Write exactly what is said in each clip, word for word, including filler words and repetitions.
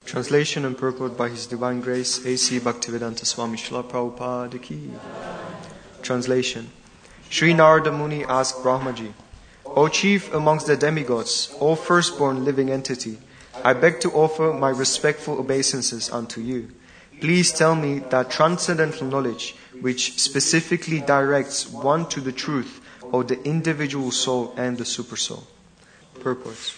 Translation and purport by His Divine Grace, A C Bhaktivedanta Swami Srila Prabhupada Ki. Translation. Sri Narada Muni asked Brahmaji, O chief amongst the demigods, O firstborn living entity, I beg to offer my respectful obeisances unto you. Please tell me that transcendental knowledge which specifically directs one to the truth of the individual soul and the supersoul. Purport.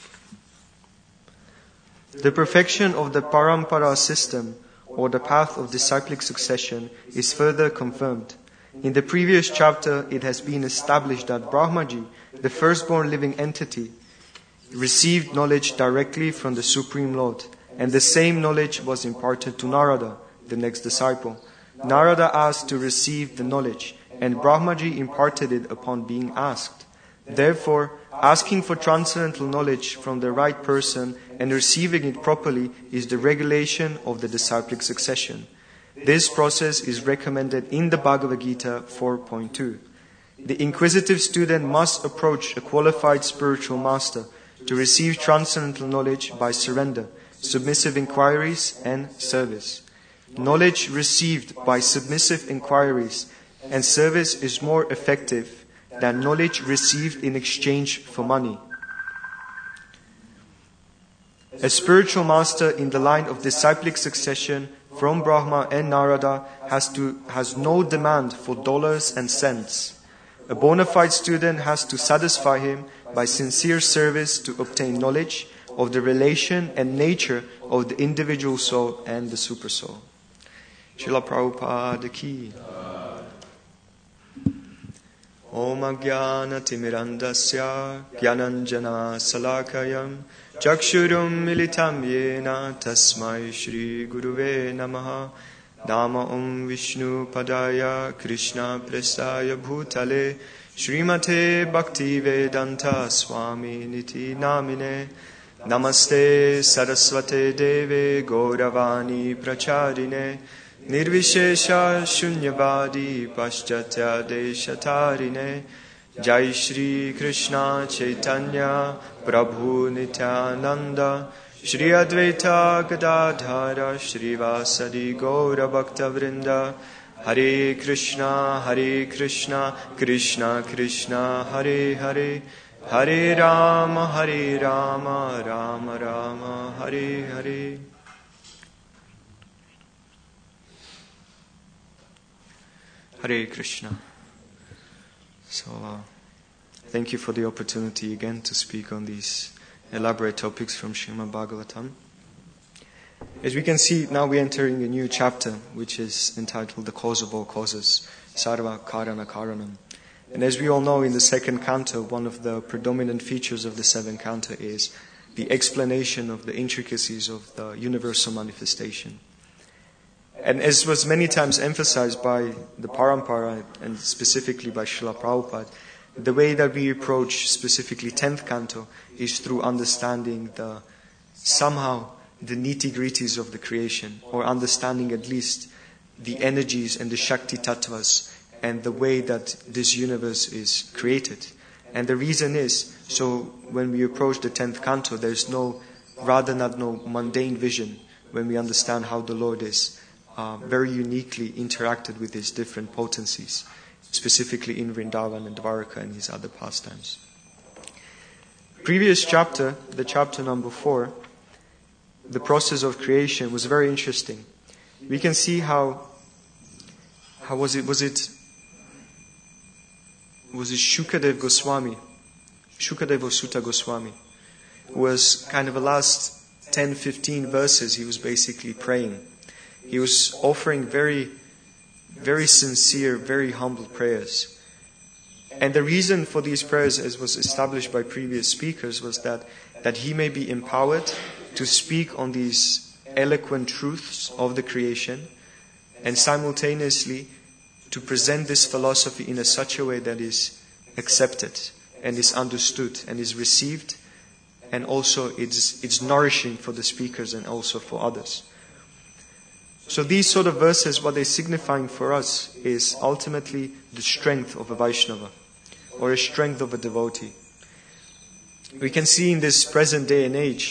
The perfection of the Parampara system, or the path of disciplic succession, is further confirmed. In the previous chapter, it has been established that Brahmaji, the firstborn living entity, received knowledge directly from the Supreme Lord, and the same knowledge was imparted to Narada, the next disciple. Narada asked to receive the knowledge, and Brahmaji imparted it upon being asked. Therefore, asking for transcendental knowledge from the right person and receiving it properly is the regulation of the disciplic succession. This process is recommended in the Bhagavad Gita four point two. The inquisitive student must approach a qualified spiritual master to receive transcendental knowledge by surrender, submissive inquiries, and service. Knowledge received by submissive inquiries and service is more effective than knowledge received in exchange for money. A spiritual master in the line of disciplic succession from Brahma and Narada has to has no demand for dollars and cents. A bona fide student has to satisfy him by sincere service to obtain knowledge of the relation and nature of the individual soul and the supersoul. Srila Prabhupada Ki. Om Ajnana Timirandasya Gyananjana Salakayam Chakshurum Militam Yena Tasmai Shri Guruve Namaha Nama Om Vishnu Padaya Krishna Prestaya Bhutale Srimate Bhakti Vedanta Swami Niti Namine Namaste Saraswate Deve Gauravani Pracharine Nirvishesha Shunyavadi Paschatya Deshatarine Jai Shri Krishna Chaitanya Prabhu Nityananda Shri Advaita Gadadhara Shri Vasadi Gaura Bhakta Vrinda Hare Krishna Hare Krishna Krishna Krishna Hare Hare Hare Rama Hare Rama Rama Rama Hare Hare. Hare Krishna. So, uh, thank you for the opportunity again to speak on these elaborate topics from Srimad Bhagavatam. As we can see, now we're entering a new chapter, which is entitled The Cause of All Causes, Sarva Karana Karanam. And as we all know, in the second canto, one of the predominant features of the seventh canto is the explanation of the intricacies of the universal manifestation. And as was many times emphasized by the Parampara and specifically by Srila Prabhupada, the way that we approach specifically tenth canto is through understanding the somehow the nitty-gritties of the creation, or understanding at least the energies and the Shakti Tattvas and the way that this universe is created. And the reason is, so when we approach the tenth canto, there's no, rather not no mundane vision when we understand how the Lord is Uh, very uniquely interacted with his different potencies, specifically in Vrindavan and Dwaraka and his other pastimes. Previous chapter, the chapter number four, the process of creation, was very interesting. We can see how, how was it, was it, was it Shukadev Goswami, Shukadev Sutta Goswami, who was kind of the last ten, fifteen verses, he was basically praying. He was offering very, very sincere, very humble prayers. And the reason for these prayers, as was established by previous speakers, was that, that he may be empowered to speak on these eloquent truths of the creation and simultaneously to present this philosophy in a such a way that is accepted and is understood and is received, and also it's, it's nourishing for the speakers and also for others. So these sort of verses, what they're signifying for us is ultimately the strength of a Vaishnava, or a strength of a devotee. We can see in this present day and age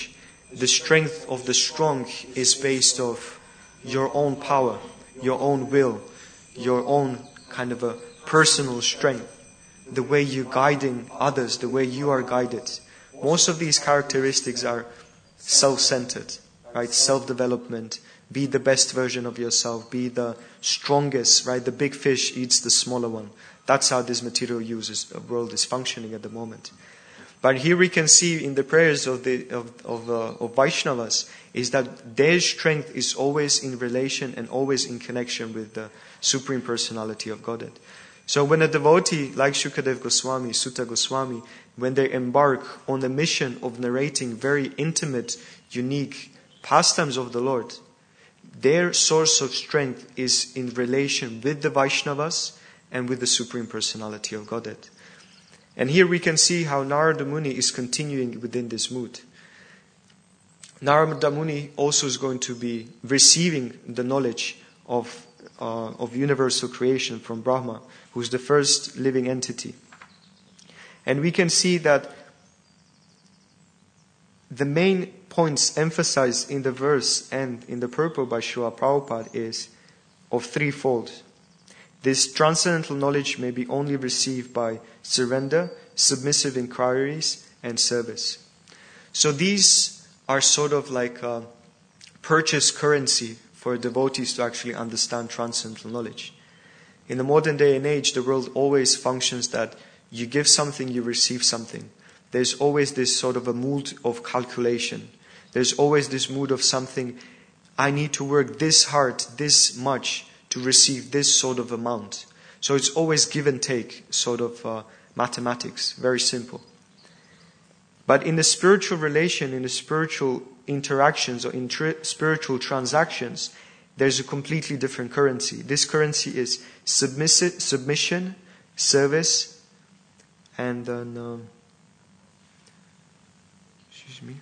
the strength of the strong is based off your own power, your own will, your own kind of a personal strength, the way you're guiding others, the way you are guided. Most of these characteristics are self-centered, right? Self-development, be the best version of yourself, be the strongest, right? The big fish eats the smaller one. That's how this material uses, world is functioning at the moment. But here we can see in the prayers of the of of, uh, of Vaishnavas is that their strength is always in relation and always in connection with the Supreme Personality of Godhead. So when a devotee like Shukadev Goswami, Sutta Goswami, when they embark on the mission of narrating very intimate, unique pastimes of the Lord, their source of strength is in relation with the Vaishnavas and with the Supreme Personality of Godhead. And here we can see how Narada Muni is continuing within this mood. Narada Muni also is going to be receiving the knowledge of, uh, of universal creation from Brahma, who is the first living entity. And we can see that the main points emphasized in the verse and in the purport by Srila Prabhupada is of threefold. This transcendental knowledge may be only received by surrender, submissive inquiries, and service. So these are sort of like a purchase currency for devotees to actually understand transcendental knowledge. In the modern day and age, the world always functions that you give something, you receive something. There's always this sort of a mood of calculation. There's always this mood of something, I need to work this hard, this much, to receive this sort of amount. So it's always give and take, sort of uh, mathematics, very simple. But in the spiritual relation, in the spiritual interactions or in tri- spiritual transactions, there's a completely different currency. This currency is submissive, submission, service, and then, um, excuse me,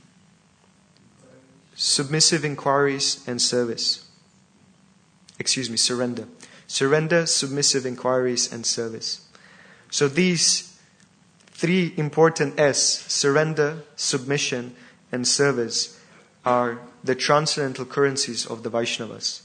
submissive inquiries and service. Excuse me, surrender. Surrender, submissive inquiries, and service. So these three important S, surrender, submission, and service, are the transcendental currencies of the Vaishnavas.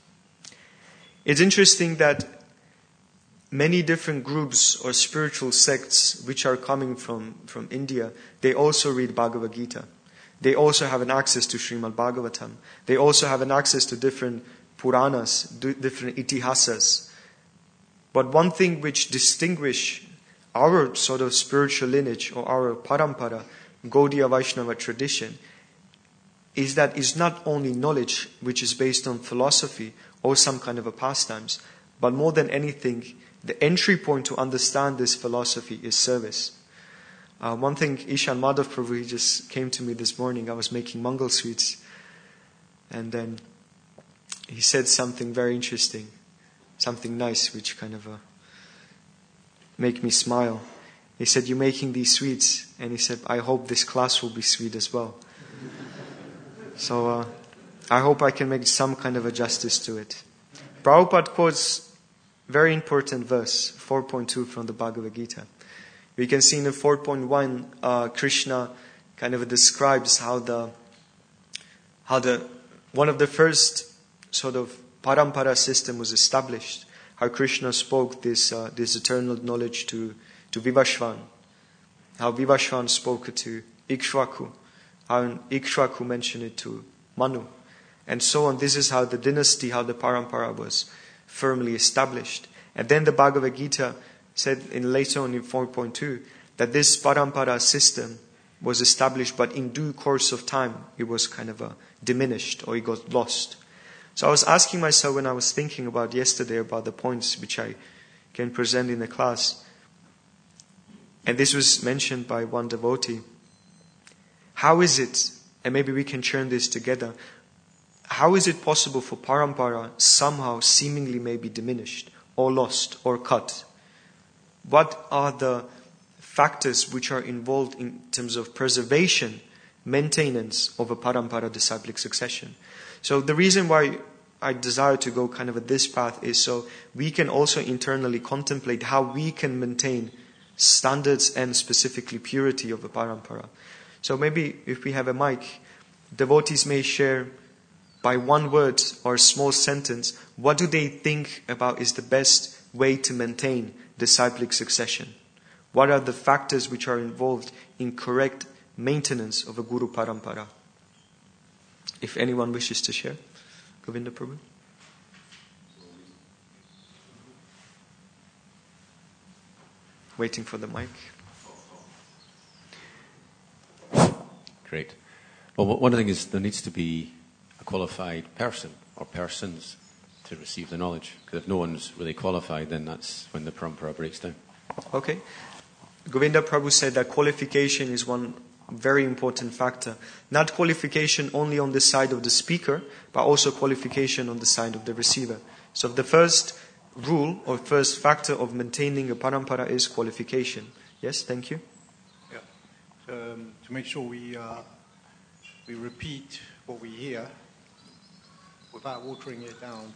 It's interesting that many different groups or spiritual sects which are coming from, from India, they also read Bhagavad Gita. They also have an access to Srimad Bhagavatam. They also have an access to different Puranas, different Itihasas. But one thing which distinguish our sort of spiritual lineage or our Parampara, Gaudiya Vaishnava tradition, is that it's not only knowledge which is based on philosophy or some kind of a pastimes, but more than anything, the entry point to understand this philosophy is service. Uh, one thing, Ishan Madhav Prabhu, he just came to me this morning. I was making Mangal sweets, and then he said something very interesting, something nice, which kind of uh, make me smile. He said, "You're making these sweets," and he said, "I hope this class will be sweet as well." So uh, I hope I can make some kind of a justice to it. Prabhupada quotes very important verse, four point two from the Bhagavad Gita. We can see in the four point one, uh, Krishna kind of describes how the how the one of the first sort of parampara system was established. How Krishna spoke this uh, this eternal knowledge to to Vivashvan. How Vivashvan spoke to Ikshvaku. How Ikshvaku mentioned it to Manu, and so on. This is how the dynasty, how the parampara was firmly established. And then the Bhagavad Gita said in later on in four point two that this parampara system was established, but in due course of time it was kind of uh, diminished or it got lost. So I was asking myself when I was thinking about yesterday about the points which I can present in the class, and this was mentioned by one devotee. How is it, and maybe we can churn this together, how is it possible for parampara somehow seemingly may be diminished or lost or cut? What are the factors which are involved in terms of preservation, maintenance of a parampara disciplic succession? So the reason why I desire to go kind of at this path is so we can also internally contemplate how we can maintain standards and specifically purity of a parampara. So maybe if we have a mic, devotees may share by one word or a small sentence, what do they think about is the best way to maintain disciplic succession? What are the factors which are involved in correct maintenance of a Guru Parampara? If anyone wishes to share. Govinda Prabhu. Waiting for the mic. Great. Well, one thing is there needs to be a qualified person or persons to receive the knowledge. Because if no one's really qualified, then that's when the parampara breaks down. Okay. Govinda Prabhu said that qualification is one very important factor. Not qualification only on the side of the speaker, but also qualification on the side of the receiver. So the first rule or first factor of maintaining a parampara is qualification. Yes, thank you. Yeah. Um, to make sure we uh, we repeat what we hear without watering it down.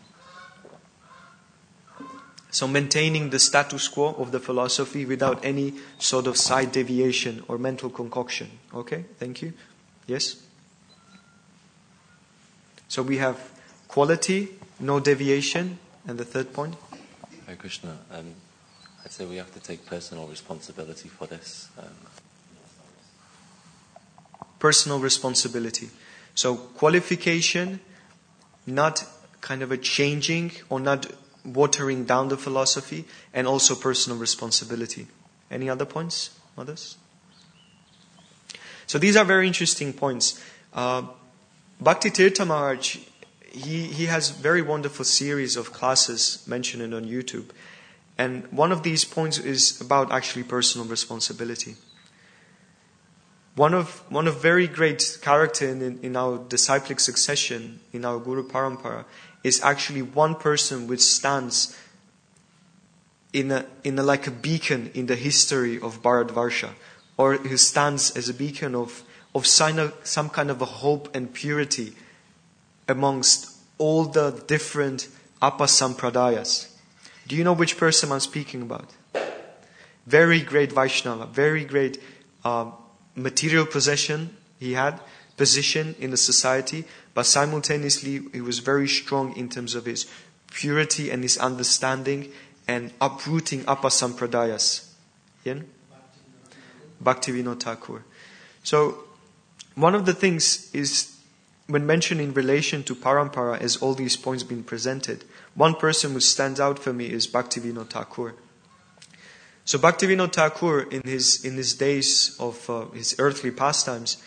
So maintaining the status quo of the philosophy without any sort of side deviation or mental concoction. Okay, thank you. Yes? So we have quality, no deviation, and the third point? Hare Krishna. Um, I'd say we have to take personal responsibility for this. Um, Personal responsibility. So qualification, not kind of a changing or not watering down the philosophy, and also personal responsibility. Any other points, mothers? So these are very interesting points. Uh, Bhakti Tirtha Maharaj, he, he has very wonderful series of classes mentioned on YouTube. And one of these points is about actually personal responsibility. One of one of very great character in, in our disciplic succession, in our Guru Parampara, is actually one person which stands in a, in a, like a beacon in the history of Bharatvarsha, or who stands as a beacon of, of some, some kind of a hope and purity amongst all the different Apa-sampradayas. Do you know which person I'm speaking about? Very great Vaishnava, very great uh, material possession he had, position in the society, but simultaneously he was very strong in terms of his purity and his understanding and uprooting Apa-sampradayas. Yeah? Bhaktivinoda Thakur. So, one of the things is, when mentioned in relation to Parampara, as all these points been presented, one person who stands out for me is Bhaktivinoda Thakur. So Bhaktivinoda Thakur, in his in his days of uh, his earthly pastimes,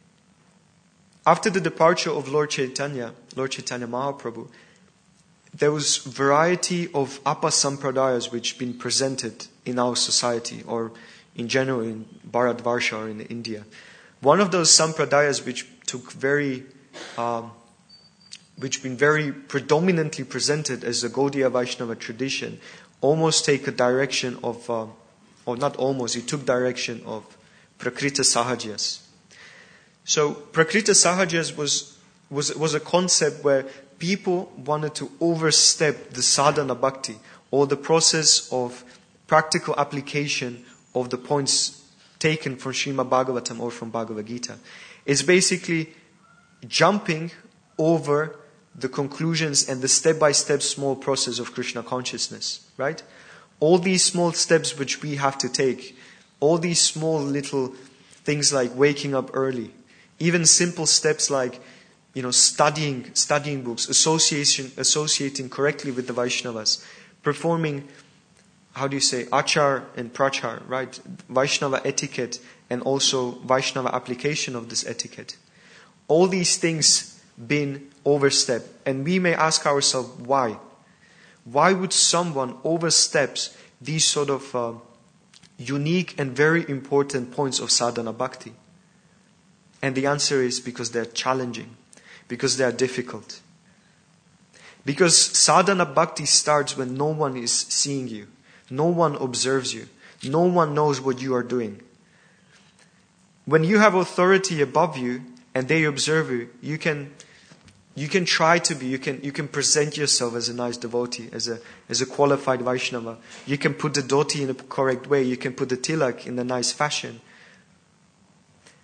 after the departure of Lord Chaitanya, Lord Chaitanya Mahaprabhu, there was variety of Apa-sampradayas which been presented in our society, or in general in Bharatvarsha or in India. One of those sampradayas which took very, um, which been very predominantly presented as the Gaudiya Vaishnava tradition, almost take a direction of, uh, or not almost, it took direction of Prakrita Sahajas. So Prakrita Sahajas was, was, was a concept where people wanted to overstep the sadhana bhakti, or the process of practical application of the points taken from Srimad Bhagavatam or from Bhagavad Gita. It's basically jumping over the conclusions and the step-by-step small process of Krishna consciousness, right? All these small steps which we have to take, all these small little things like waking up early, even simple steps like, you know, studying, studying books, association, associating correctly with the Vaishnavas, performing, how do you say, achar and prachar, right? Vaishnava etiquette and also Vaishnava application of this etiquette. All these things been overstepped. And we may ask ourselves, why? Why would someone overstep these sort of uh, unique and very important points of sadhana bhakti? And the answer is because they're challenging, because they are difficult. Because sadhana bhakti starts when no one is seeing you, no one observes you, no one knows what you are doing. When you have authority above you and they observe you, you can you can try to be, you can you can present yourself as a nice devotee, as a as a qualified Vaishnava. You can put the dhoti in a correct way, you can put the tilak in a nice fashion.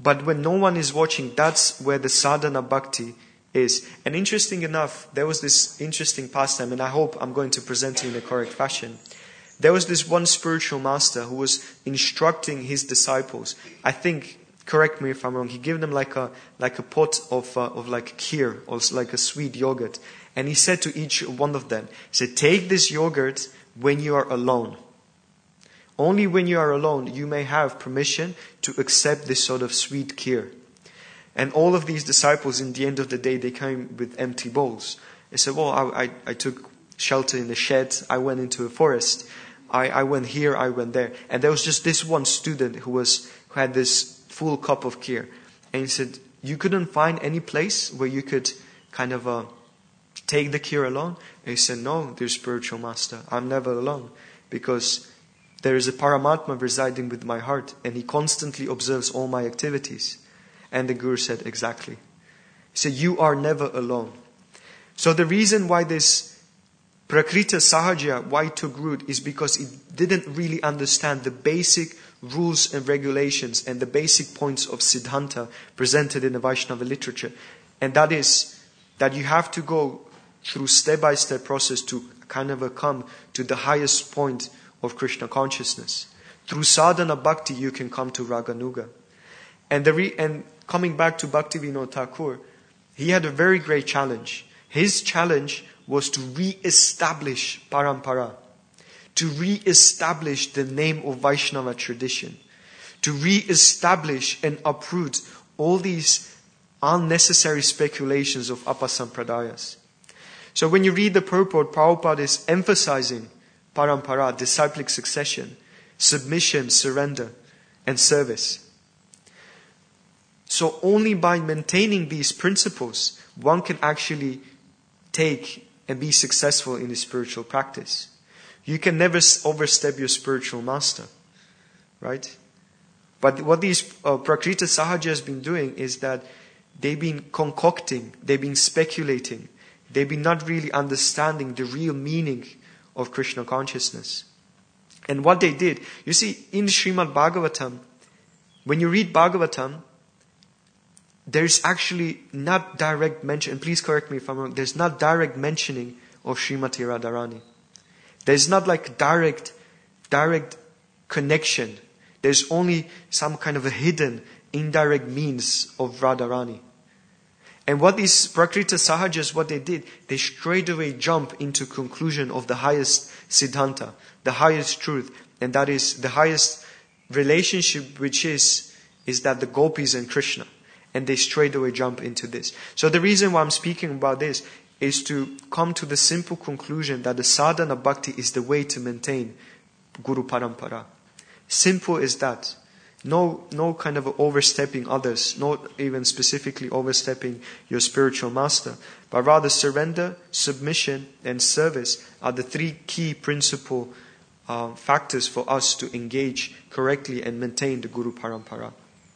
But when no one is watching, that's where the sadhana bhakti is. And interesting enough, there was this interesting pastime, and I hope I'm going to present it in the correct fashion. There was this one spiritual master who was instructing his disciples. I think, correct me if I'm wrong, he gave them like a like a pot of uh, of like kheer, or like a sweet yogurt. And he said to each one of them, he said, take this yogurt when you are alone. Only when you are alone, you may have permission to accept this sort of sweet kheer. And all of these disciples, in the end of the day, they came with empty bowls. They said, well, I, I, I took shelter in a shed. I went into a forest. I, I went here, I went there. And there was just this one student who was who had this full cup of kheer. And he said, you couldn't find any place where you could kind of uh, take the kheer alone? And he said, no, dear spiritual master, I'm never alone. Because there is a Paramatma residing with my heart, and he constantly observes all my activities. And the Guru said, exactly. He said, you are never alone. So the reason why this Prakriti Sahaja, why it took root, is because it didn't really understand the basic rules and regulations and the basic points of Siddhanta presented in the Vaishnava literature. And that is that you have to go through step-by-step process to kind of come to the highest point of Krishna consciousness. Through sadhana bhakti, you can come to Raganuga. And, the re- and coming back to Bhaktivinoda Thakur, he had a very great challenge. His challenge was to re-establish parampara, to re-establish the name of Vaishnava tradition, to re-establish and uproot all these unnecessary speculations of apasampradayas. So when you read the purport, Prabhupada is emphasizing parampara, disciplic succession, submission, surrender, and service. So only by maintaining these principles, one can actually take and be successful in the spiritual practice. You can never overstep your spiritual master, right? But what these uh, Prakriti Sahaja has been doing is that they've been concocting, they've been speculating, they've been not really understanding the real meaning of Krishna consciousness. And what they did, you see, in Srimad Bhagavatam, when you read Bhagavatam, there is actually not direct mention, and please correct me if I'm wrong, there's not direct mentioning of Srimati Radharani. There's not like direct, direct connection. There's only some kind of a hidden, indirect means of Radharani. And what these Prakriti Sahajas, what they did, they straight away jump into conclusion of the highest Siddhanta, the highest truth, and that is the highest relationship, which is, is that the gopis and Krishna. And they straight away jump into this. So the reason why I'm speaking about this is to come to the simple conclusion that the sadhana bhakti is the way to maintain Guru Parampara. Simple as that. No, no kind of overstepping others, not even specifically overstepping your spiritual master, but rather surrender, submission, and service are the three key principal uh, factors for us to engage correctly and maintain the Guru Parampara.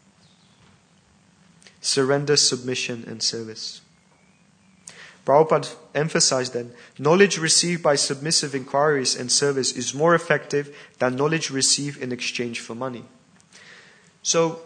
Surrender, submission, and service. Prabhupada emphasized that knowledge received by submissive inquiries and service is more effective than knowledge received in exchange for money. So,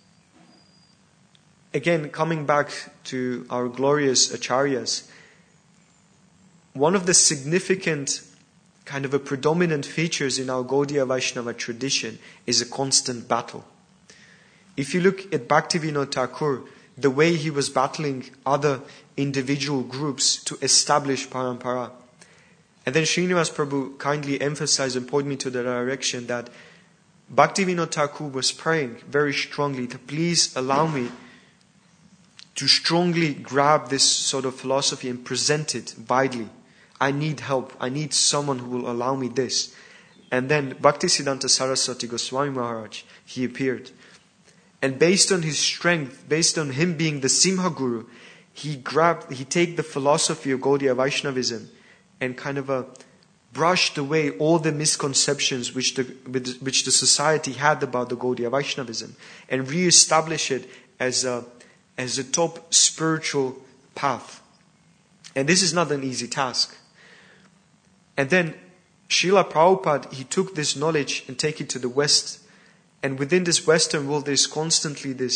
again, coming back to our glorious acharyas, one of the significant kind of a predominant features in our Gaudiya Vaishnava tradition is a constant battle. If you look at Bhaktivinoda Thakur, the way he was battling other individual groups to establish parampara. And then Srinivas Prabhu kindly emphasized and pointed me to the direction that Bhaktivinoda Thakur was praying very strongly to please allow me to strongly grab this sort of philosophy and present it widely. I need help. I need someone who will allow me this. And then Bhaktisiddhanta Saraswati Goswami Maharaj, he appeared. And based on his strength, based on him being the Simha Guru, he grabbed, he take the philosophy of Gaudiya Vaishnavism and kind of a brushed away all the misconceptions which the which the society had about the Gaudiya Vaishnavism and re-establish it as a as a top spiritual path. And this is not an easy task. And then Srila Prabhupada, he took this knowledge and take it to the West. And within this Western world, there's constantly this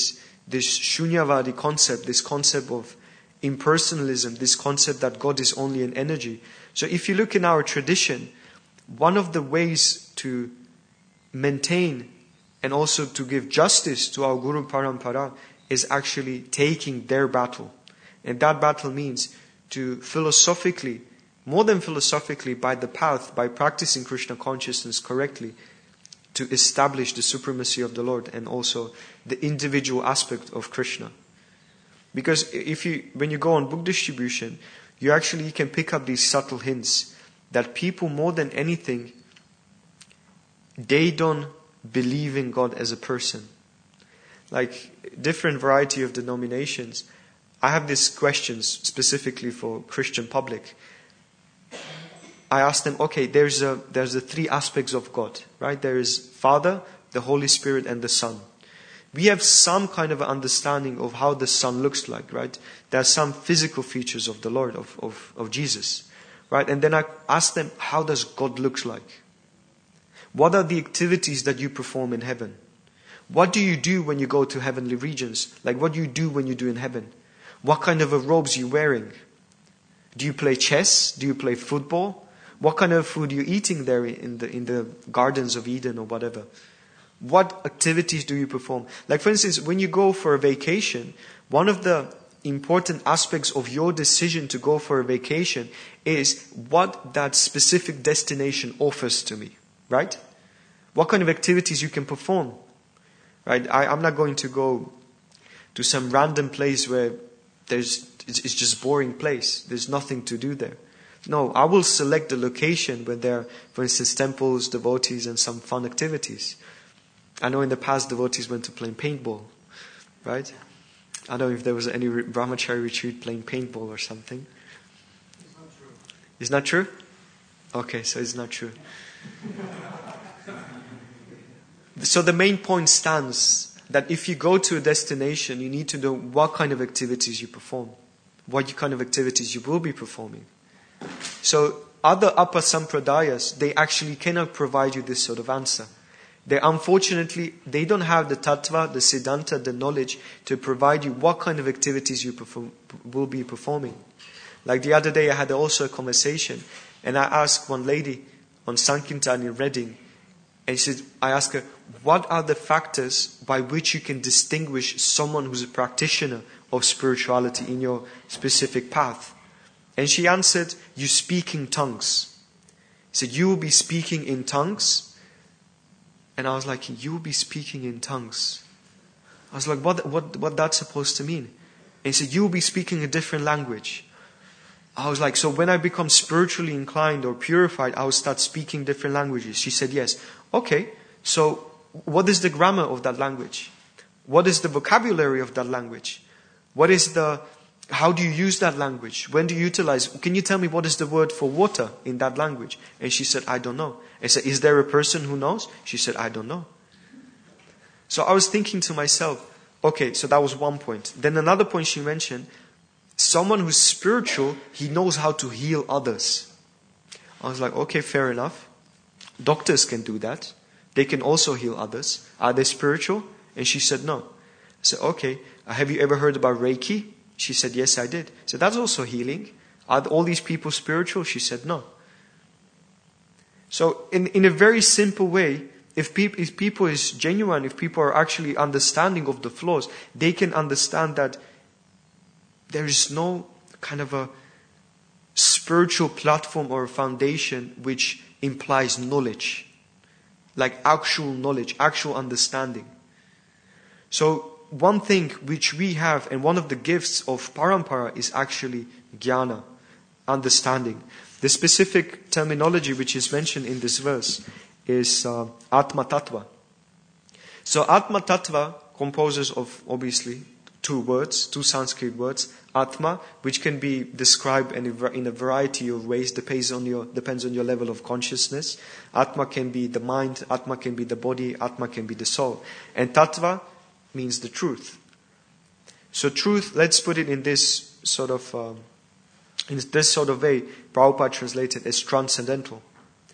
this Shunyavadi concept, this concept of impersonalism, this concept that God is only an energy. So if you look in our tradition, one of the ways to maintain and also to give justice to our Guru Parampara is actually taking their battle. And that battle means to philosophically, more than philosophically, by the path, by practicing Krishna consciousness correctly, to establish the supremacy of the Lord and also the individual aspect of Krishna. Because if you, when you go on book distribution, you actually you can pick up these subtle hints that people more than anything, they don't believe in God as a person. Like different variety of denominations, I have these questions specifically for Christian public. I ask them, okay, there's a there's the three aspects of God, right? There is Father, the Holy Spirit, and the Son. We have some kind of understanding of how the Son looks like, right? There are some physical features of the Lord, of, of, of Jesus, right? And then I ask them, how does God look like? What are the activities that you perform in heaven? What do you do when you go to heavenly regions? Like what do you do when you do in heaven? What kind of a robes are you wearing? Do you play chess? Do you play football? What kind of food are you eating there in the in the gardens of Eden or whatever? What activities do you perform? Like for instance, when you go for a vacation, one of the important aspects of your decision to go for a vacation is what that specific destination offers to me, right? What kind of activities you can perform, right? I, I'm not going to go to some random place where there's it's, it's just boring place. There's nothing to do there. No, I will select the location where there are, for instance, temples, devotees, and some fun activities. I know in the past devotees went to playing paintball, right? I don't know if there was any brahmachari retreat playing paintball or something. It's not true. It's not true? Okay, so it's not true. So the main point stands that if you go to a destination, you need to know what kind of activities you perform, what kind of activities you will be performing. So other upper sampradayas, they actually cannot provide you this sort of answer. They unfortunately, they don't have the tattva, the siddhanta, the knowledge to provide you what kind of activities you perform, will be performing. Like the other day I had also a conversation and I asked one lady on Sankirtan in Reading, and she said, I asked her, what are the factors by which you can distinguish someone who's a practitioner of spirituality in your specific path? And she answered, you speak in tongues. She said, you will be speaking in tongues. And I was like, you will be speaking in tongues. I was like, what, what, what that's supposed to mean? And he said, you will be speaking a different language. I was like, so when I become spiritually inclined or purified, I will start speaking different languages. She said, yes. Okay, so what is the grammar of that language? What is the vocabulary of that language? What is the, how do you use that language? When do you utilize? Can you tell me what is the word for water in that language? And she said, I don't know. I said, is there a person who knows? She said, I don't know. So I was thinking to myself, okay, so that was one point. Then another point she mentioned, someone who's spiritual, he knows how to heal others. I was like, okay, fair enough. Doctors can do that. They can also heal others. Are they spiritual? And she said, no. I said, okay, have you ever heard about Reiki? She said, yes, I did. So that's also healing. Are all these people spiritual? She said, no. So in, in a very simple way, if people, if people is genuine, if people are actually understanding of the flaws, they can understand that there is no kind of a spiritual platform or foundation which implies knowledge, like actual knowledge, actual understanding. So one thing which we have, and one of the gifts of Parampara is actually jnana, understanding. The specific terminology which is mentioned in this verse is uh, Atma Tattva. So Atma Tattva composes of obviously two words, two Sanskrit words. Atma, which can be described in a, in a variety of ways, depends on your depends on your level of consciousness. Atma can be the mind, Atma can be the body, Atma can be the soul. And Tattva means the truth. So truth, let's put it in this sort of um, in this sort of way, Prabhupada translated as transcendental.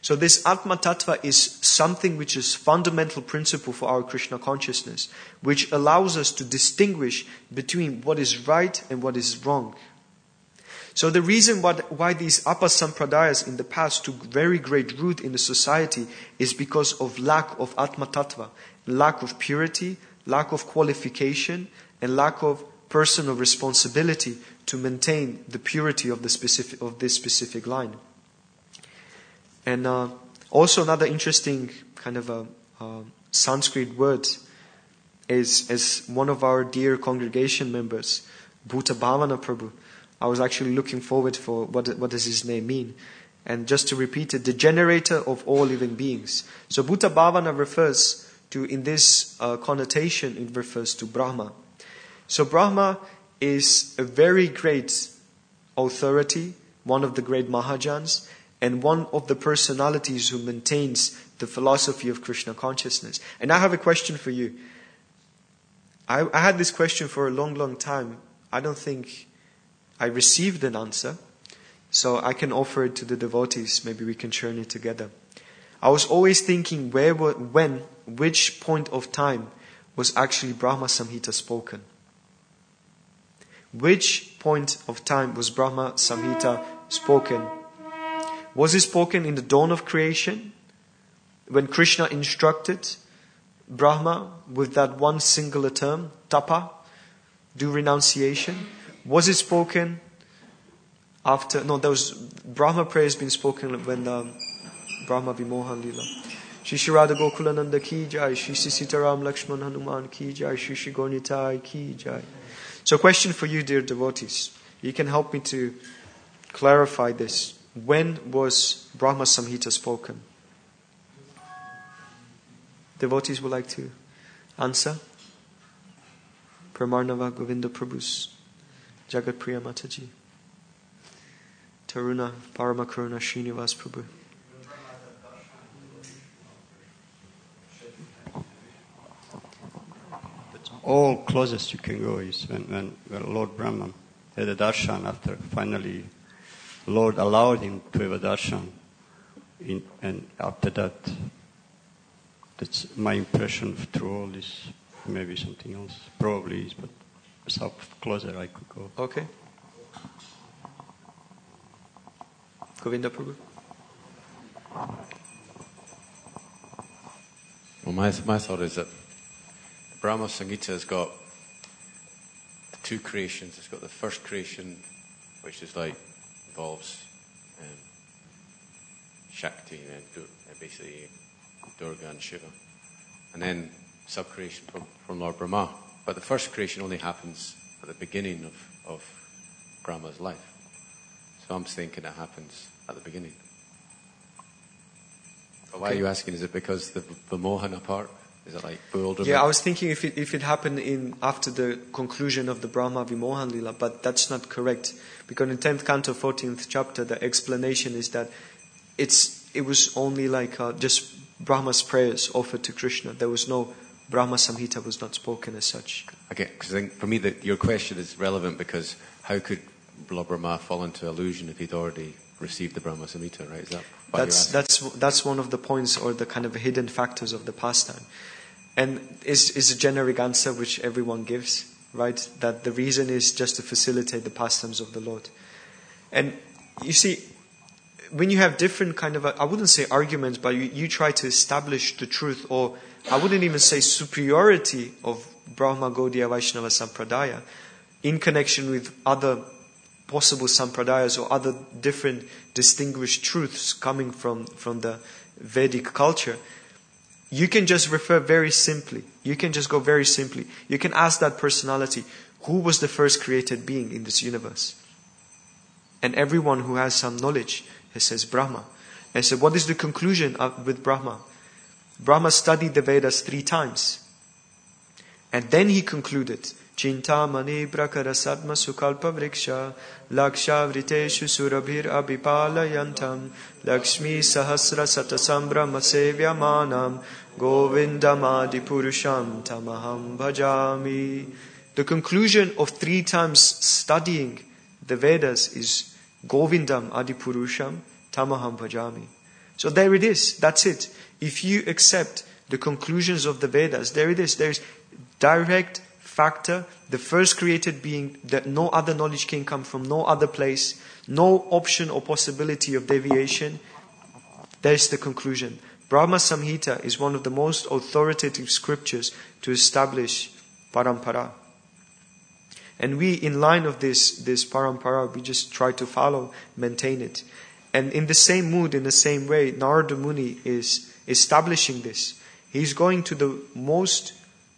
So this Atma Tattva is something which is fundamental principle for our Krishna consciousness, which allows us to distinguish between what is right and what is wrong. So the reason what, why these Apasampradayas in the past took very great root in the society is because of lack of Atma Tattva, lack of purity, lack of qualification, and lack of personal responsibility to maintain the purity of the specific of this specific line. And uh, also another interesting kind of a, a Sanskrit word is, as one of our dear congregation members, Bhuta Bhavana Prabhu, I was actually looking forward for what what does his name mean. And just to repeat it, the generator of all living beings. So Bhuta Bhavana refers to, in this uh, connotation, it refers to Brahma. So Brahma is a very great authority, one of the great Mahajans, and one of the personalities who maintains the philosophy of Krishna consciousness. And I have a question for you. I, I had this question for a long, long time. I don't think I received an answer. So I can offer it to the devotees. Maybe we can churn it together. I was always thinking where, when, which point of time was actually Brahma Samhita spoken. Which point of time was Brahma Samhita spoken? Was it spoken in the dawn of creation, when Krishna instructed Brahma with that one singular term, tapa, do renunciation? Was it spoken after? No, there was Brahma prayer has been spoken when um, Brahma Vimohan Lila. Shri Shri Radha Gokulananda ki jai, Shri Shri Sitaram Lakshman Hanuman ki jai, Shri Shri Gonitai ki jai. So, question for you, dear devotees. You can help me to clarify this. When was Brahma Samhita spoken? Devotees would like to answer. Pramarnava Govinda Prabhus, Jagat Priya Mataji, Taruna Paramakaruna Srinivas Prabhu. All closest you can go is when, when, when Lord Brahma had a darshan after finally Lord allowed him to have a darshan. In, and after that, that's my impression through all this. Maybe something else. Probably is, but that's how closer I could go. Okay. Govinda Prabhu. Well, my, my thought is that Brahma Samhita has got the two creations. It's got the first creation, which is like, involves um, Shakti and uh, basically Durga and Shiva. And then sub-creation from, from Lord Brahma. But the first creation only happens at the beginning of, of Brahma's life. So I'm thinking it happens at the beginning. But why okay. are you asking? Is it because the Vimohana part? Is it like bewilderment? Yeah, I was thinking if it, if it happened in after the conclusion of the Brahma Vimohan Lila, but that's not correct. Because in tenth canto, fourteenth chapter, the explanation is that it's it was only like uh, just Brahma's prayers offered to Krishna. There was no Brahma Samhita was not spoken as such. Okay, because I think for me that your question is relevant because how could Lord Brahma fall into illusion if he'd already received the Brahma Samhita, right? Is that why that's that's that's one of the points or the kind of hidden factors of the pastime. And is is a generic answer which everyone gives, right? That the reason is just to facilitate the pastimes of the Lord. And you see, when you have different kind of, I wouldn't say arguments, but you, you try to establish the truth, or I wouldn't even say superiority of Brahma Gaudiya Vaishnava Sampradaya in connection with other possible Sampradayas or other different distinguished truths coming from, from the Vedic culture. You can just refer very simply. You can just go very simply. You can ask that personality, who was the first created being in this universe? And everyone who has some knowledge, he says Brahma. And so what is the conclusion of, with Brahma? Brahma studied the Vedas three times. And then he concluded, Chintamani prakara sadma sukalpa vriksha laksha vriteshu surabhir abhipalayantam lakshmi sahasra satasam brahma sevyamanam govindam adi purusham tamaham bhajami. The conclusion of three times studying the Vedas is Govindam adi purusham tamaham bhajami. So there it is. That's it. If you accept the conclusions of the Vedas, there it is. There's direct factor, the first created being, that no other knowledge can come from no other place, no option or possibility of deviation. There's the conclusion. Brahma Samhita is one of the most authoritative scriptures to establish parampara. And we, in line of this, this parampara, we just try to follow, maintain it. And in the same mood, in the same way, Narada Muni is establishing this. He's going to the most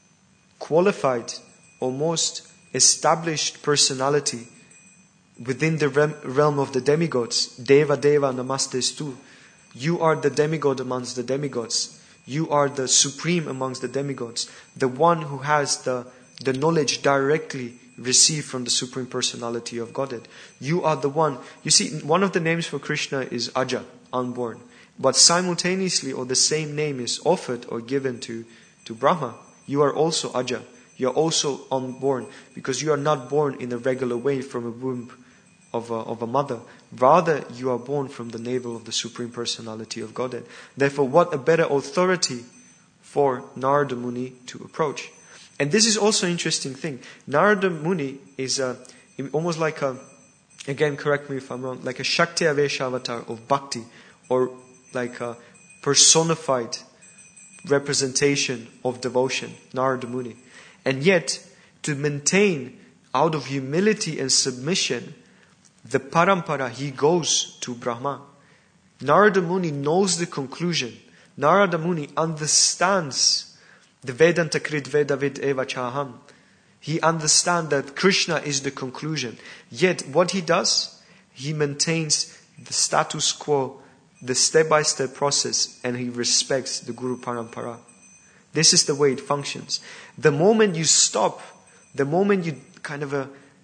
qualified or most established personality within the realm of the demigods. Deva Deva Namastestu. You are the demigod amongst the demigods. You are the supreme amongst the demigods. The one who has the, the knowledge directly received from the Supreme Personality of Godhead. You are the one. You see, one of the names for Krishna is Aja, unborn. But simultaneously, or the same name is offered or given to, to Brahma. You are also Aja. You are also unborn, because you are not born in a regular way from a womb of a, of a mother. Rather, you are born from the navel of the Supreme Personality of Godhead. Therefore, what a better authority for Narada Muni to approach. And this is also an interesting thing. Narada Muni is a, almost like a, again, correct me if I'm wrong, like a Shakti Avesha avatar of Bhakti, or like a personified representation of devotion, Narada Muni. And yet, to maintain out of humility and submission the parampara, he goes to Brahma. Narada Muni knows the conclusion. Narada Muni understands the Vedanta Krit Vedavid Eva Chaham. He understands that Krishna is the conclusion. Yet what he does, he maintains the status quo, the step-by-step process, and he respects the Guru Parampara. This is the way it functions. The moment you stop, the moment you kind of uh,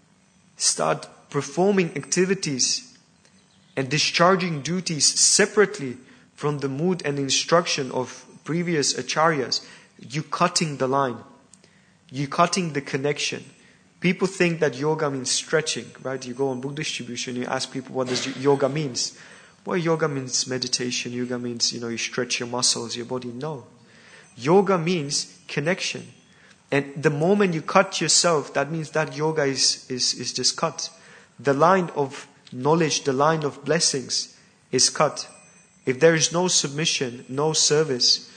start performing activities and discharging duties separately from the mood and instruction of previous acharyas, you're cutting the line. You're cutting the connection. People think that yoga means stretching, right? You go on book distribution, you ask people what does yoga means. Well, yoga means meditation. Yoga means, you know, you stretch your muscles, your body. No. Yoga means connection. And the moment you cut yourself, that means that yoga is, is, is just cut. The line of knowledge, the line of blessings is cut. If there is no submission, no service,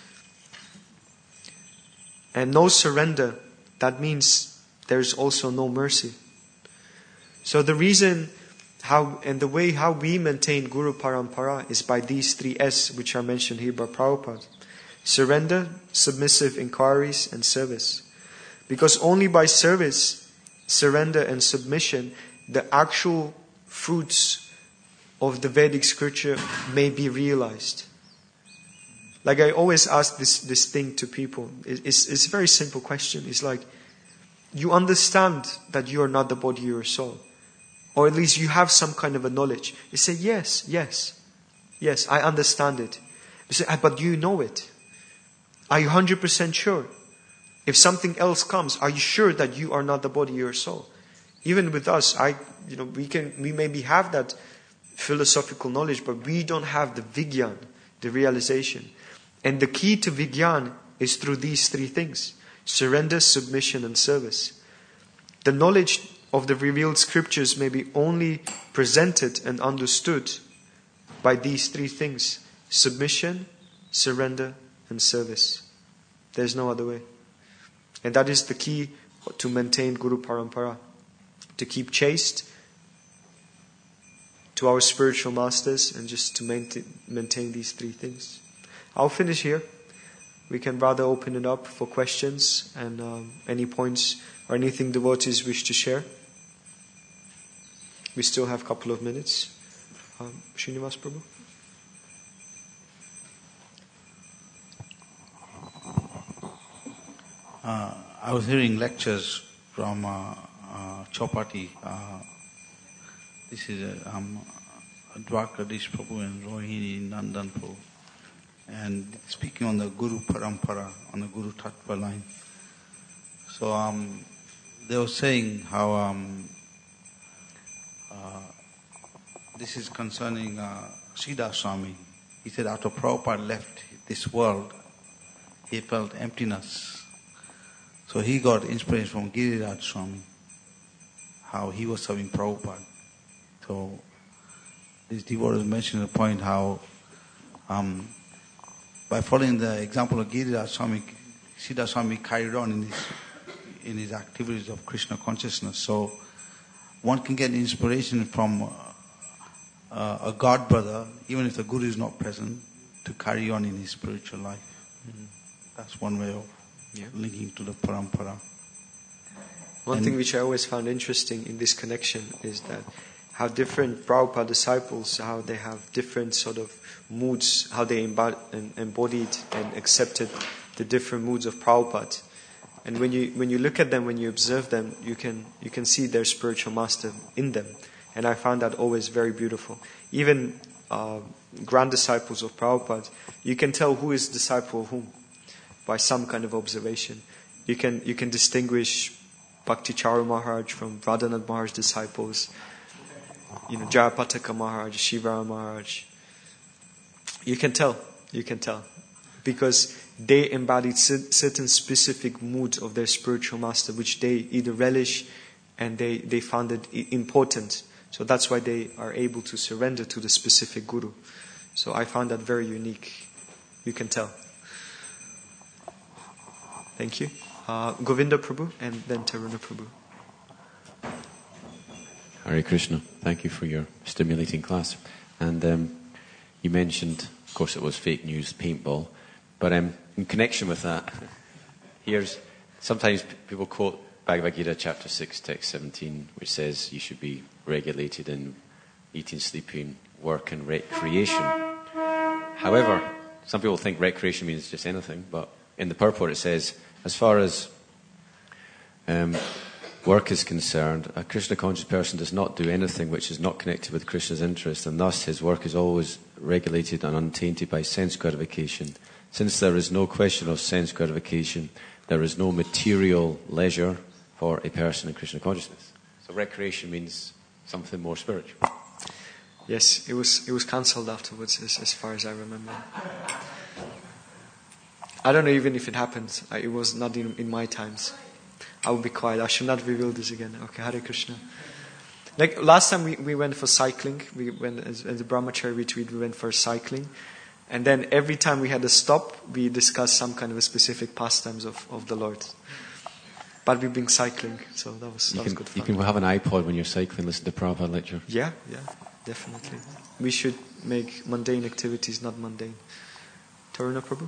and no surrender, that means there is also no mercy. So the reason how and the way how we maintain Guru Parampara is by these three S, which are mentioned here by Prabhupada. Surrender, submissive inquiries, and service. Because only by service, surrender, and submission, the actual fruits of the Vedic scripture may be realized. Like I always ask this, this thing to people. It's, it's a very simple question. It's like, you understand that you are not the body, you are soul. Or at least you have some kind of a knowledge. You say, yes, yes, yes, I understand it. You say, but do you know it? Are you one hundred percent sure? If something else comes, are you sure that you are not the body, you are soul? Even with us, I, you know, we can, we maybe have that philosophical knowledge, but we don't have the Vigyan, the realization. And the key to Vigyan is through these three things: surrender, submission, and service. The knowledge of the revealed scriptures may be only presented and understood by these three things: submission, surrender, and service. There's no other way. And that is the key to maintain Guru Parampara. To keep chaste to our spiritual masters, and just to maintain, maintain these three things. I'll finish here. We can rather open it up for questions and um, any points or anything devotees wish to share. We still have a couple of minutes. Um, Srinivas Prabhu. Uh, I was hearing lectures from uh, uh, Chopati. Uh, this is uh, um, Dwarkadish Prabhu and Rohini Nandanpur. And speaking on the Guru Parampara, on the Guru Tattva line. So um, they were saying how um, uh, this is concerning uh, Siddha Swami. he said after Prabhupada left this world, he felt emptiness. So he got inspiration from Giriraj Swami, how he was serving Prabhupada. So this devotee mentioned the point how um, by following the example of Giriraj Swami, Siddha Swami carried on in his, in his activities of Krishna consciousness. So one can get inspiration from uh, uh, a God brother, even if the Guru is not present, to carry on in his spiritual life. Mm-hmm. That's one way of yeah. linking to the parampara. One and thing which I always found interesting in this connection is that how different Prabhupada disciples, how they have different sort of moods, how they embodied and accepted the different moods of Prabhupada. And when you when you look at them, when you observe them, you can you can see their spiritual master in them. And I found that always very beautiful. Even uh, grand disciples of Prabhupada, you can tell who is disciple of whom by some kind of observation. You can you can distinguish Bhakti Charu Maharaj from Radhanath Maharaj's disciples, you know, Jayapataka Maharaj, Shivara Maharaj. You can tell, you can tell. Because they embodied certain specific moods of their spiritual master, which they either relish and they, they found it important. So that's why they are able to surrender to the specific guru. So I found that very unique. You can tell. Thank you. Uh, Govinda Prabhu and then Taruna Prabhu. Hare Krishna. Thank you for your stimulating class. And um, you mentioned, of course it was fake news, paintball. But um, in connection with that, here's, sometimes people quote Bhagavad Gita chapter six, text seventeen, which says you should be regulated in eating, sleeping, work and recreation. However, some people think recreation means just anything, but in the purport it says, as far as um, work is concerned, a Krishna conscious person does not do anything which is not connected with Krishna's interest, and thus his work is always regulated and untainted by sense gratification. Since there is no question of sense gratification, there is no material leisure for a person in Krishna consciousness. So recreation means something more spiritual. Yes, it was it was cancelled afterwards, as, as far as I remember. I don't know even if it happened. I, it was not in, in my times. I will be quiet. I should not reveal this again. Okay, Hare Krishna. Like last time we, we went for cycling. We went as, as a brahmachari retreat. We went for cycling. And then every time we had a stop, we discussed some kind of a specific pastimes of, of the Lord. But we've been cycling, so that was, that you was can, good fun. You can have an iPod when you're cycling, listen to Prabhupada lecture. Yeah, yeah, definitely. We should make mundane activities not mundane. Taruna Prabhu?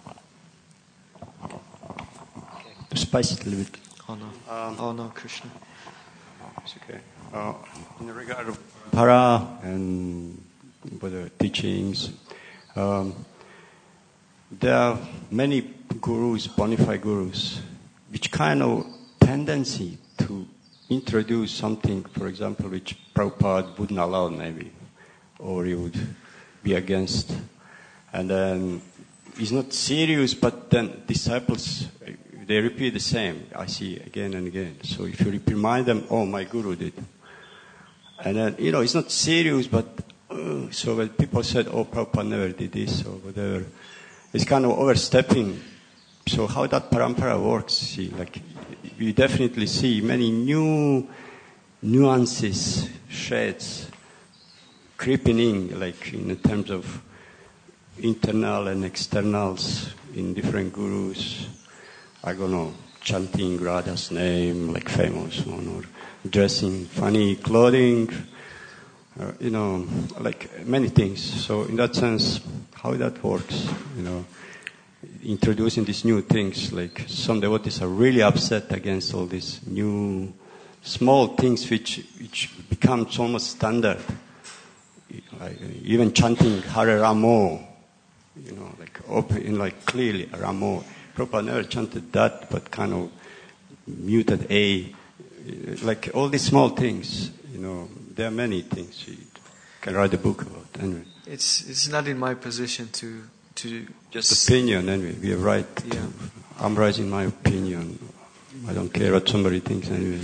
To spice it a little bit. Oh no, Um, oh no, Krishna. It's okay. Uh, in regard of para and the teachings, um, there are many gurus, bona fide gurus, which kind of tendency to introduce something, for example, which Prabhupada wouldn't allow maybe, or he would be against. And then it's not serious, but then disciples, they repeat the same, I see again and again. So if you remind them, oh, my guru did. And then, you know, it's not serious, but uh, so when people said, oh, Prabhupada never did this or whatever, it's kind of overstepping. So how that parampara works, see, like you definitely see many new nuances, shades creeping in, like in terms of internal and externals in different gurus. I don't know, chanting Radha's name, like famous one, or dressing funny clothing, uh, you know, like many things. So in that sense, how that works, you know, introducing these new things, like some devotees are really upset against all these new small things which which becomes almost standard. Like even chanting Hare Ramo, you know, like open, like clearly Ramo. Prabhupada never chanted that, but kind of muted A, like all these small things, you know, there are many things you can write a book about. Anyway, it's it's not in my position to to just opinion. Anyway, we have right. Yeah. To, I'm writing my opinion. I don't care what somebody thinks. Anyway,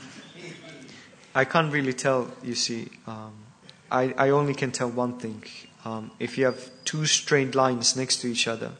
I can't really tell. You see, um, I I only can tell one thing. Um, if you have two straight lines next to each other,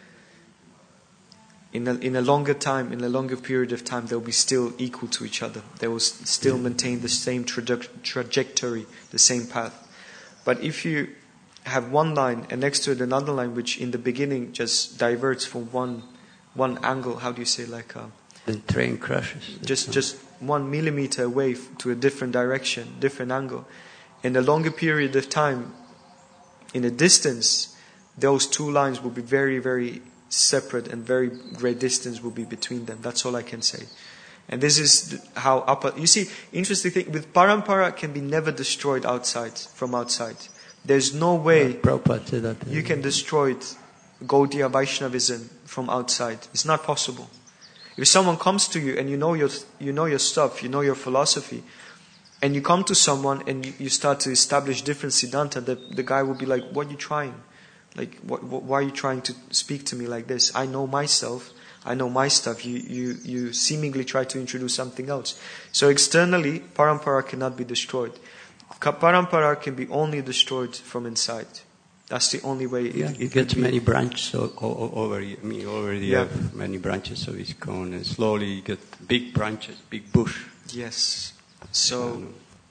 in a, in a longer time, in a longer period of time, they'll be still equal to each other. They will s- still maintain the same traje- trajectory, the same path. But if you have one line and next to it another line, which in the beginning just diverts from one one angle, how do you say, like a, The train crashes. just just one millimeter away f- to a different direction, different angle. In a longer period of time, in a distance, those two lines will be very, very separate, and very great distance will be between them. That's all I can say. And this is th- how upper. You see, interesting thing with parampara can be never destroyed outside from outside. There's no way Prabhupada said that. you can destroy it, Gaudiya Vaishnavism from outside. It's not possible. If someone comes to you and you know your you know your stuff, you know your philosophy, and you come to someone and you, you start to establish different siddhanta, the, the guy will be like, what are you trying? Like, what, what, why are you trying to speak to me like this? I know myself. I know my stuff. You, you, you seemingly try to introduce something else. So externally, parampara cannot be destroyed. Ka- Parampara can be only destroyed from inside. That's the only way. It, Yeah, it you can get be. many branches o- o- o- over. I mean, you already Yeah. have many branches of ISKCON, and slowly you get big branches, big bush. Yes. So,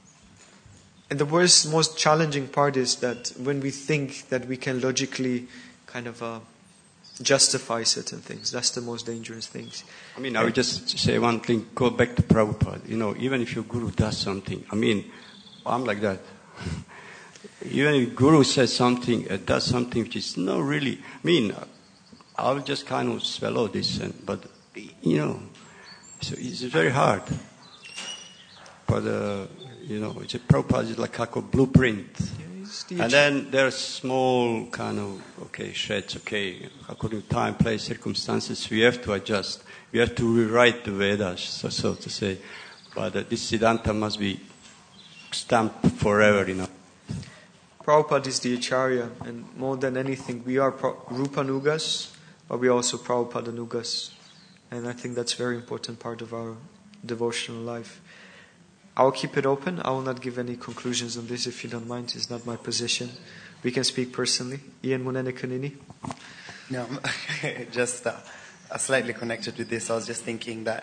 and the worst, most challenging part is that when we think that we can logically kind of uh, justify certain things, that's the most dangerous things. I mean, I would just say one thing, go back to Prabhupada. You know, even if your guru does something, I mean, I'm like that. Even if guru says something, uh, does something which is not really, I mean, I'll just kind of swallow this, and, but, you know, so it's very hard. But, uh, you know, it's a Prabhupada is like a blueprint. And then there's small kind of, okay, shreds, okay, according to time, place, circumstances, we have to adjust. We have to rewrite the Vedas, so, so to say. But uh, this Siddhanta must be stamped forever, you know. Prabhupada is the Acharya, and more than anything, we are Pra- Rupanugas, but we are also Prabhupadanugas. And I think that's a very important part of our devotional life. I'll keep it open. I will not give any conclusions on this, if you don't mind. It's not my position. We can speak personally. Ian Munene Kanini. No, just uh, slightly connected with this. I was just thinking that,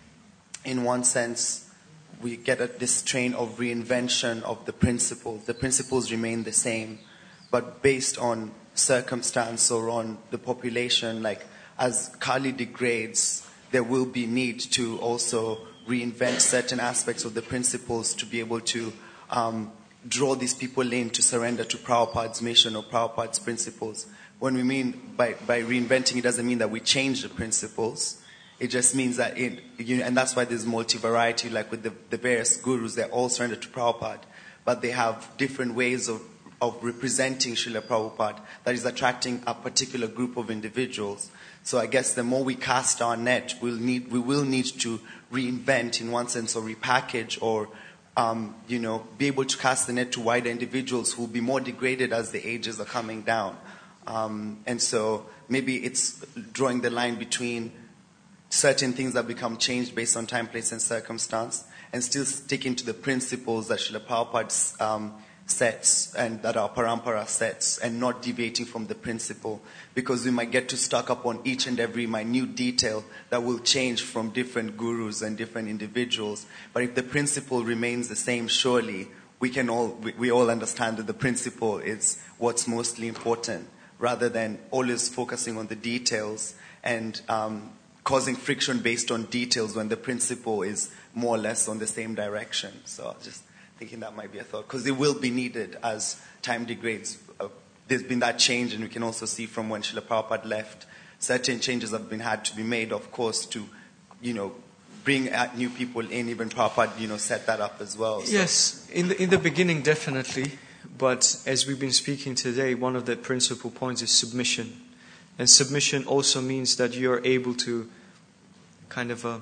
in one sense, we get at this train of reinvention of the principles. The principles remain the same, but based on circumstance or on the population, like as Kali degrades, there will be need to also reinvent certain aspects of the principles to be able to um, draw these people in to surrender to Prabhupada's mission or Prabhupada's principles. When we mean by, by reinventing, it doesn't mean that we change the principles. It just means that, it, you know, and that's why there's multi-variety, like with the, the various gurus, they're all surrendered to Prabhupada, but they have different ways of, of representing Srila Prabhupada that is attracting a particular group of individuals. So I guess the more we cast our net, we'll need, we will need to reinvent in one sense, or repackage, or um, you know, be able to cast the net to wider individuals who will be more degraded as the ages are coming down. Um, and so maybe it's drawing the line between certain things that become changed based on time, place, and circumstance, and still sticking to the principles that Srila Prabhupada um, sets and that our parampara sets, and not deviating from the principle, because we might get too stuck up on each and every minute detail that will change from different gurus and different individuals. But if the principle remains the same, surely we can all we, we all understand that the principle is what's mostly important, rather than always focusing on the details and um, causing friction based on details when the principle is more or less on the same direction. So just thinking that might be a thought, because it will be needed as time degrades. Uh, there's been that change, and we can also see from when Srila Prabhupada left, certain changes have been had to be made, of course, to, you know, bring out new people in. Even Prabhupada, you know, set that up as well. So. Yes, in the, in the beginning, definitely. But as we've been speaking today, one of the principal points is submission. And submission also means that you're able to kind of uh,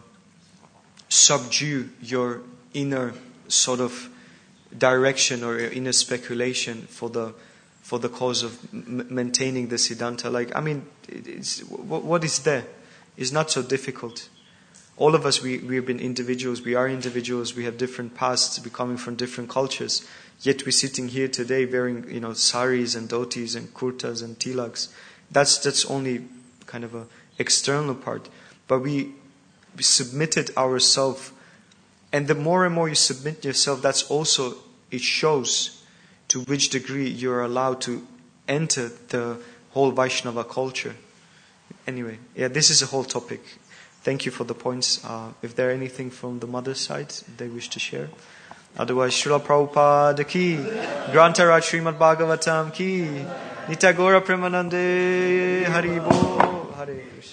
subdue your inner sort of direction or your inner speculation for the for the cause of m- maintaining the Siddhanta. Like, I mean, it's, what, what is there is not so difficult. all of us, we, we have been individuals, we are individuals, we have different pasts, we coming from different cultures, yet we're sitting here today wearing, you know, saris and dhotis and kurtas and tilaks. That's, that's only kind of a external part. But we, we submitted ourselves, and the more and more you submit yourself, that's also, it shows to which degree you're allowed to enter the whole Vaishnava culture. Anyway, yeah, this is a whole topic. Thank you for the points. Uh, if there anything from the mother's side they wish to share. Otherwise, Srila Prabhupada ki, Grantaraj Srimad Bhagavatam ki, Nitya Gaura Premanande, Hari Bo, Hare Krishna.